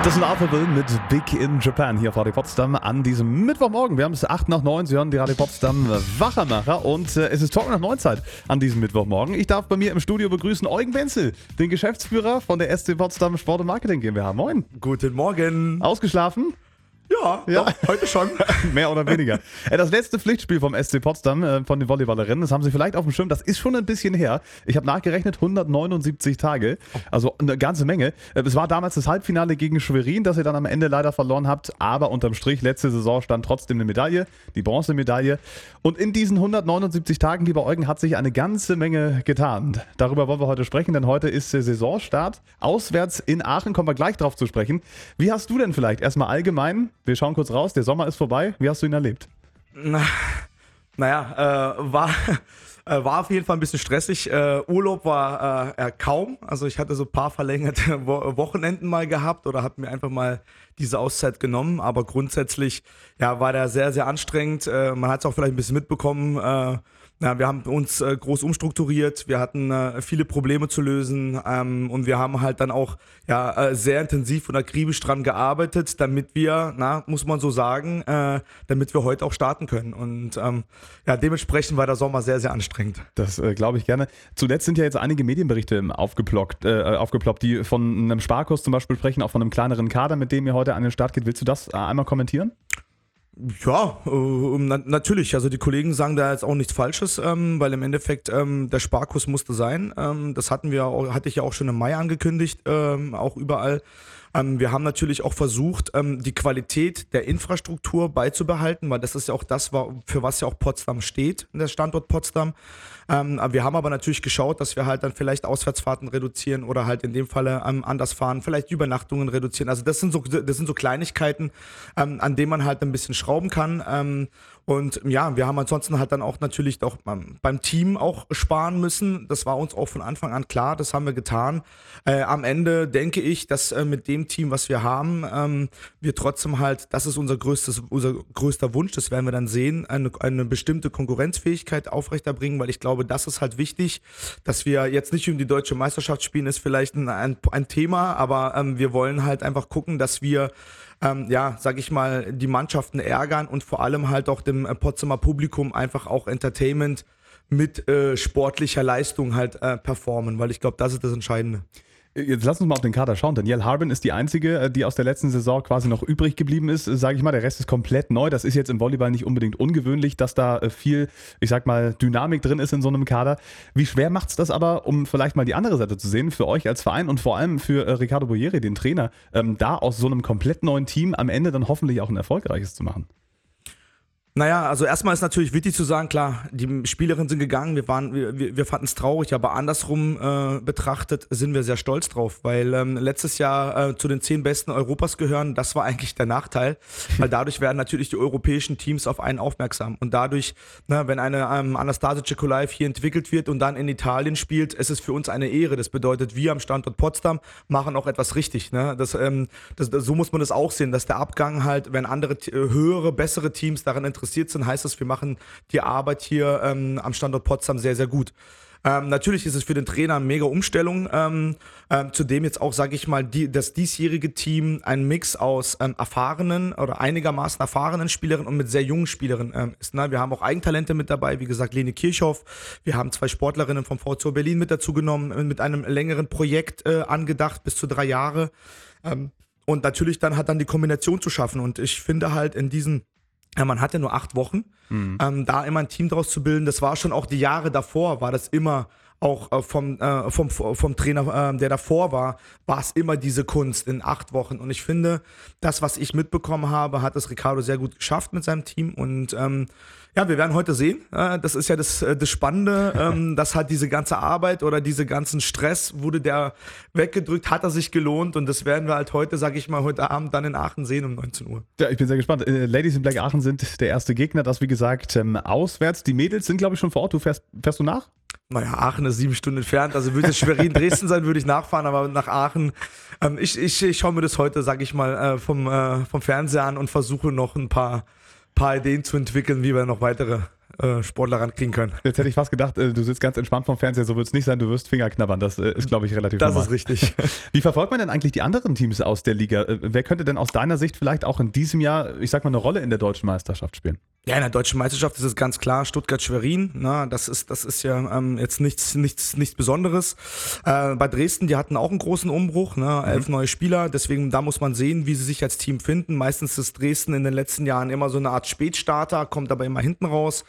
Das ist Alphaville mit Big in Japan hier auf Radio Potsdam an diesem Mittwochmorgen. Wir haben es 8 nach 9, Sie hören die Radio Potsdam Wachermacher und es ist Talk nach 9 Zeit an diesem Mittwochmorgen. Ich darf bei mir im Studio begrüßen Eugen Wenzel, den Geschäftsführer von der SC Potsdam Sport und Marketing GmbH. Moin. Guten Morgen. Ausgeschlafen? Ja, doch, heute schon. Mehr oder weniger. Das letzte Pflichtspiel vom SC Potsdam, von den Volleyballerinnen, das haben Sie vielleicht auf dem Schirm, das ist schon ein bisschen her. Ich habe nachgerechnet, 179 Tage, also eine ganze Menge. Es war damals das Halbfinale gegen Schwerin, das ihr dann am Ende leider verloren habt, aber unterm Strich, letzte Saison stand trotzdem eine Medaille, die Bronzemedaille. Und in diesen 179 Tagen, lieber Eugen, hat sich eine ganze Menge getan. Darüber wollen wir heute sprechen, denn heute ist der Saisonstart. Auswärts in Aachen, kommen wir gleich drauf zu sprechen. Wie hast du denn vielleicht erstmal allgemein, wir schauen kurz raus, der Sommer ist vorbei. Wie hast du ihn erlebt? War auf jeden Fall ein bisschen stressig. Urlaub war kaum. Also ich hatte so ein paar verlängerte Wochenenden mal gehabt oder habe mir einfach mal diese Auszeit genommen. Aber grundsätzlich war der sehr, sehr anstrengend. Man hat es auch vielleicht ein bisschen mitbekommen. Wir haben uns groß umstrukturiert, wir hatten viele Probleme zu lösen und wir haben halt dann auch sehr intensiv und akribisch dran gearbeitet, damit wir, muss man so sagen, damit wir heute auch starten können. Und dementsprechend war der Sommer sehr, sehr anstrengend. Das glaube ich gerne. Zuletzt sind ja jetzt einige Medienberichte aufgeploppt, die von einem Sparkurs zum Beispiel sprechen, auch von einem kleineren Kader, mit dem ihr heute an den Start geht. Willst du das einmal kommentieren? Ja, natürlich. Also die Kollegen sagen da jetzt auch nichts Falsches, weil im Endeffekt der Sparkurs musste sein. Das hatte ich ja auch schon im Mai angekündigt, auch überall. Wir haben natürlich auch versucht, die Qualität der Infrastruktur beizubehalten, weil das ist ja auch das, für was ja auch Potsdam steht, der Standort Potsdam. Wir haben aber natürlich geschaut, dass wir halt dann vielleicht Auswärtsfahrten reduzieren oder halt in dem Falle anders fahren, vielleicht Übernachtungen reduzieren. Also das sind so Kleinigkeiten, an denen man halt ein bisschen schrauben kann. Und wir haben ansonsten halt dann auch natürlich auch beim Team auch sparen müssen. Das war uns auch von Anfang an klar, das haben wir getan. Am Ende denke ich, dass mit dem Team, was wir haben, wir trotzdem halt, das ist unser größter Wunsch, das werden wir dann sehen, eine bestimmte Konkurrenzfähigkeit aufrechterbringen, weil ich glaube, das ist halt wichtig, dass wir jetzt nicht um die deutsche Meisterschaft spielen, ist vielleicht ein Thema, aber wir wollen halt einfach gucken, dass wir sag ich mal, die Mannschaften ärgern und vor allem halt auch dem Potsdamer Publikum einfach auch Entertainment mit sportlicher Leistung halt performen, weil ich glaube, das ist das Entscheidende. Jetzt lass uns mal auf den Kader schauen. Danielle Harbin ist die einzige, die aus der letzten Saison quasi noch übrig geblieben ist, sage ich mal. Der Rest ist komplett neu. Das ist jetzt im Volleyball nicht unbedingt ungewöhnlich, dass da viel, ich sag mal, Dynamik drin ist in so einem Kader. Wie schwer macht's das aber, um vielleicht mal die andere Seite zu sehen, für euch als Verein und vor allem für Ricardo Boyeri, den Trainer, da aus so einem komplett neuen Team am Ende dann hoffentlich auch ein erfolgreiches zu machen? Naja, also erstmal ist natürlich wichtig zu sagen, klar, die Spielerinnen sind gegangen, wir fanden es traurig, aber andersrum betrachtet sind wir sehr stolz drauf, weil letztes Jahr zu den 10 Besten Europas gehören, das war eigentlich der Nachteil, weil dadurch werden natürlich die europäischen Teams auf einen aufmerksam und dadurch, wenn eine Anastasia Cekulaev hier entwickelt wird und dann in Italien spielt, es ist für uns eine Ehre, das bedeutet, wir am Standort Potsdam machen auch etwas richtig, so muss man das auch sehen, dass der Abgang halt, wenn andere höhere, bessere Teams daran interessiert sind, heißt das, wir machen die Arbeit hier am Standort Potsdam sehr, sehr gut. Natürlich ist es für den Trainer eine mega Umstellung, zudem jetzt auch, sage ich mal, das diesjährige Team ein Mix aus erfahrenen oder einigermaßen erfahrenen Spielerinnen und mit sehr jungen Spielerinnen ist. Wir haben auch Eigentalente mit dabei, wie gesagt, Lene Kirchhoff, wir haben 2 Sportlerinnen vom VfB Berlin mit dazu genommen, mit einem längeren Projekt angedacht, bis zu 3 Jahre. Und natürlich dann hat dann die Kombination zu schaffen und ich finde halt in diesen man hatte nur 8 Wochen, da immer ein Team draus zu bilden. Das war schon auch die Jahre davor, war das immer auch vom Trainer, der davor war es immer diese Kunst in 8 Wochen. Und ich finde, das, was ich mitbekommen habe, hat es Ricardo sehr gut geschafft mit seinem Team. Und wir werden heute sehen. Das ist ja das Spannende, dass halt diese ganze Arbeit oder diese ganzen Stress, wurde der weggedrückt, hat er sich gelohnt. Und das werden wir halt heute, sage ich mal, heute Abend dann in Aachen sehen um 19 Uhr. Ja, ich bin sehr gespannt. Ladies in Black Aachen sind der erste Gegner, das wie gesagt auswärts. Die Mädels sind, glaube ich, schon vor Ort. Fährst du nach? Naja, Aachen ist 7 Stunden entfernt, also würde es Schwerin, Dresden sein, würde ich nachfahren, aber nach Aachen, ich schaue mir das heute, sage ich mal, vom Fernseher an und versuche noch ein paar Ideen zu entwickeln, wie wir noch weitere Sportler rankriegen können. Jetzt hätte ich fast gedacht, du sitzt ganz entspannt vom Fernseher, so wird es nicht sein, du wirst Finger knabbern. Das ist, glaube ich, relativ normal. Das ist richtig. Wie verfolgt man denn eigentlich die anderen Teams aus der Liga? Wer könnte denn aus deiner Sicht vielleicht auch in diesem Jahr, ich sag mal, eine Rolle in der deutschen Meisterschaft spielen? Ja, in der deutschen Meisterschaft ist es ganz klar Stuttgart-Schwerin. Na, das ist ja jetzt nichts Besonderes. Bei Dresden, die hatten auch einen großen Umbruch, ne? 11 neue Spieler. Deswegen, da muss man sehen, wie sie sich als Team finden. Meistens ist Dresden in den letzten Jahren immer so eine Art Spätstarter, kommt aber immer hinten raus.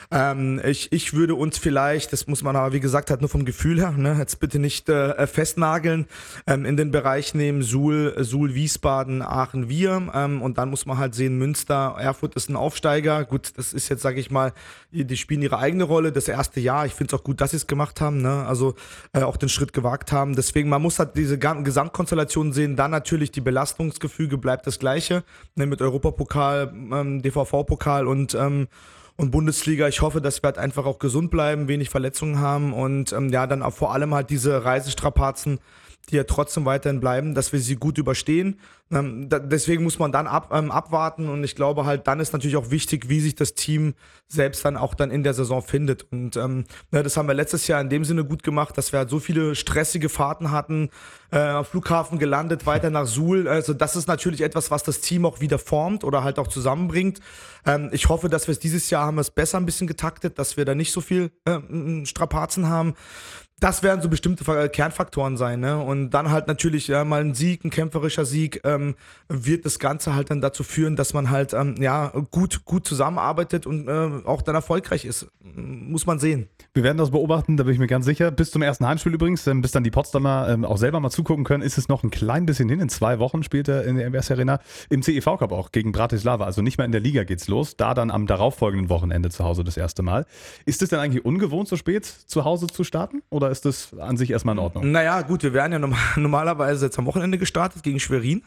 Ich würde uns vielleicht, das muss man aber wie gesagt halt nur vom Gefühl her, ne, jetzt bitte nicht festnageln, in den Bereich nehmen Suhl, Wiesbaden, Aachen, wir und dann muss man halt sehen, Münster, Erfurt ist ein Aufsteiger. Gut, das ist jetzt, sage ich mal, die spielen ihre eigene Rolle, das erste Jahr. Ich finde es auch gut, dass sie es gemacht haben, ne? Also auch den Schritt gewagt haben. Deswegen, man muss halt diese Gesamtkonstellation sehen. Dann natürlich die Belastungsgefüge bleibt das gleiche, ne, mit Europapokal, DVV-Pokal und Bundesliga. Ich hoffe, dass wir halt einfach auch gesund bleiben, wenig Verletzungen haben und ja, dann auch vor allem halt diese Reisestrapazen, die ja trotzdem weiterhin bleiben, dass wir sie gut überstehen. Deswegen muss man dann abwarten und ich glaube halt, dann ist natürlich auch wichtig, wie sich das Team selbst dann auch dann in der Saison findet. Und das haben wir letztes Jahr in dem Sinne gut gemacht, dass wir halt so viele stressige Fahrten hatten, am Flughafen gelandet, weiter nach Suhl. Also das ist natürlich etwas, was das Team auch wieder formt oder halt auch zusammenbringt. Ich hoffe, dass wir es dieses Jahr haben wir es besser ein bisschen getaktet, dass wir da nicht so viel Strapazen haben. Das werden so bestimmte Kernfaktoren sein, ne? Und dann halt natürlich mal ein Sieg, ein kämpferischer Sieg, wird das Ganze halt dann dazu führen, dass man halt gut zusammenarbeitet und auch dann erfolgreich ist. Muss man sehen. Wir werden das beobachten, da bin ich mir ganz sicher. Bis zum ersten Heimspiel übrigens, bis dann die Potsdamer auch selber mal zugucken können, ist es noch ein klein bisschen hin. In 2 Wochen spielt er in der MBS Arena im CEV Cup auch gegen Bratislava. Also nicht mehr in der Liga geht's los, da dann am darauffolgenden Wochenende zu Hause das erste Mal. Ist es denn eigentlich ungewohnt, so spät zu Hause zu starten? Oder ist das an sich erstmal in Ordnung? Naja, gut, wir werden ja normalerweise jetzt am Wochenende gestartet gegen Schwerin.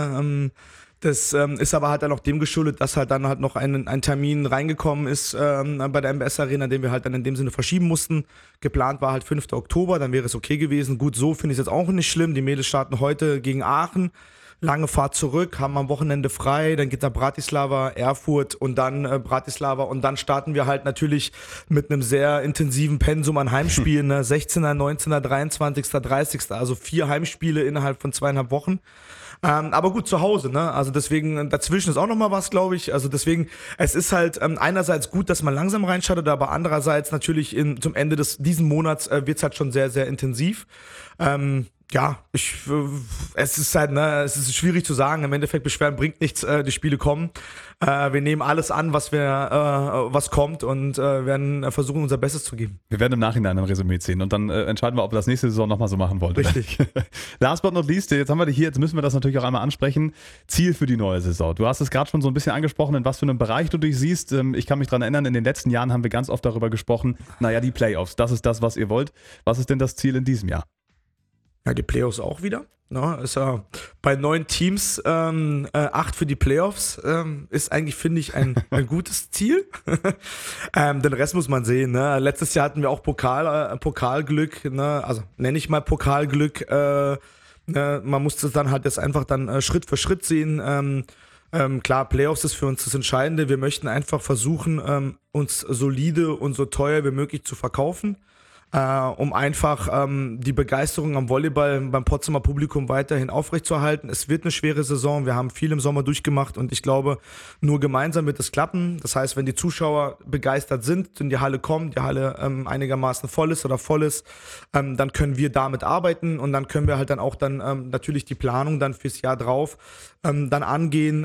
Das ist aber halt dann auch dem geschuldet, dass halt dann halt noch ein Termin reingekommen ist bei der MBS Arena, den wir halt dann in dem Sinne verschieben mussten. Geplant war halt 5. Oktober, dann wäre es okay gewesen. Gut, so finde ich es jetzt auch nicht schlimm. Die Mädels starten heute gegen Aachen. Lange Fahrt zurück, haben am Wochenende frei, dann geht da Bratislava, Erfurt und dann Bratislava und dann starten wir halt natürlich mit einem sehr intensiven Pensum an Heimspielen, ne? 16., 19., 23., 30., also 4 Heimspiele innerhalb von 2,5 Wochen. Aber gut, zu Hause, ne? Also deswegen, dazwischen ist auch nochmal was, glaube ich. Also deswegen, es ist halt einerseits gut, dass man langsam reinstartet, aber andererseits natürlich zum Ende diesen Monats wird's halt schon sehr, sehr intensiv. Ja, es ist halt, ne, es ist schwierig zu sagen. Im Endeffekt beschweren bringt nichts, die Spiele kommen. Wir nehmen alles an, was kommt und werden versuchen, unser Bestes zu geben. Wir werden im Nachhinein ein Resümee ziehen und dann entscheiden wir, ob wir das nächste Saison nochmal so machen wollen. Richtig. Last but not least, jetzt haben wir dich hier, jetzt müssen wir das natürlich auch einmal ansprechen. Ziel für die neue Saison. Du hast es gerade schon so ein bisschen angesprochen, in was für einem Bereich du dich siehst. Ich kann mich daran erinnern, in den letzten Jahren haben wir ganz oft darüber gesprochen, naja, die Playoffs, das ist das, was ihr wollt. Was ist denn das Ziel in diesem Jahr? Ja, die Playoffs auch wieder. Ne? Ist ja bei 9 Teams 8 für die Playoffs ist eigentlich, finde ich, ein gutes Ziel. Den Rest muss man sehen. Ne? Letztes Jahr hatten wir auch Pokalglück. Ne? Also nenne ich mal Pokalglück. Ne? Man muss das dann halt jetzt einfach dann Schritt für Schritt sehen. Klar, Playoffs ist für uns das Entscheidende. Wir möchten einfach versuchen, uns solide und so teuer wie möglich zu verkaufen. Um einfach die Begeisterung am Volleyball beim Potsdamer Publikum weiterhin aufrechtzuerhalten. Es wird eine schwere Saison, wir haben viel im Sommer durchgemacht und ich glaube, nur gemeinsam wird es klappen. Das heißt, wenn die Zuschauer begeistert sind, in die Halle kommen, die Halle einigermaßen voll ist, dann können wir damit arbeiten und dann können wir halt dann auch dann natürlich die Planung dann fürs Jahr drauf dann angehen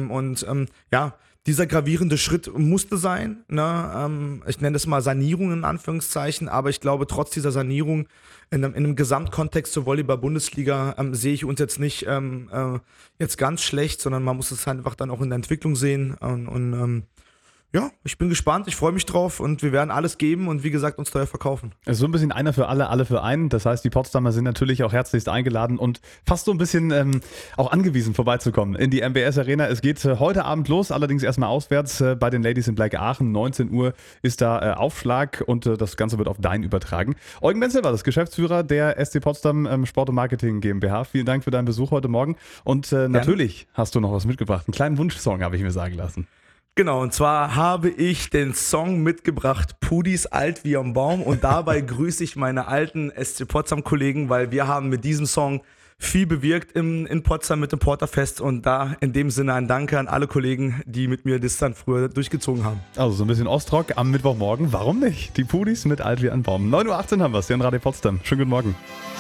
ja, dieser gravierende Schritt musste sein, ne? Ich nenne das mal Sanierung in Anführungszeichen, aber ich glaube, trotz dieser Sanierung in einem Gesamtkontext zur Volleyball-Bundesliga sehe ich uns jetzt nicht jetzt ganz schlecht, sondern man muss es einfach dann auch in der Entwicklung sehen und ja, ich bin gespannt, ich freue mich drauf und wir werden alles geben und wie gesagt uns teuer verkaufen. Also so ein bisschen einer für alle, alle für einen. Das heißt, die Potsdamer sind natürlich auch herzlichst eingeladen und fast so ein bisschen auch angewiesen vorbeizukommen in die MBS Arena. Es geht heute Abend los, allerdings erstmal auswärts bei den Ladies in Black Aachen. 19 Uhr ist da Aufschlag und das Ganze wird auf Dein übertragen. Eugen Wenzel war das Geschäftsführer der SC Potsdam Sport und Marketing GmbH. Vielen Dank für deinen Besuch heute Morgen und natürlich hast du noch was mitgebracht. Einen kleinen Wunschsong habe ich mir sagen lassen. Genau, und zwar habe ich den Song mitgebracht, Pudis alt wie am Baum. Und dabei grüße ich meine alten SC Potsdam-Kollegen, weil wir haben mit diesem Song viel bewirkt in Potsdam mit dem Porterfest. Und da in dem Sinne ein Danke an alle Kollegen, die mit mir das dann früher durchgezogen haben. Also so ein bisschen Ostrock am Mittwochmorgen. Warum nicht? Die Pudis mit alt wie ein Baum. 9:18 Uhr haben wir es hier in Radio Potsdam. Schönen guten Morgen.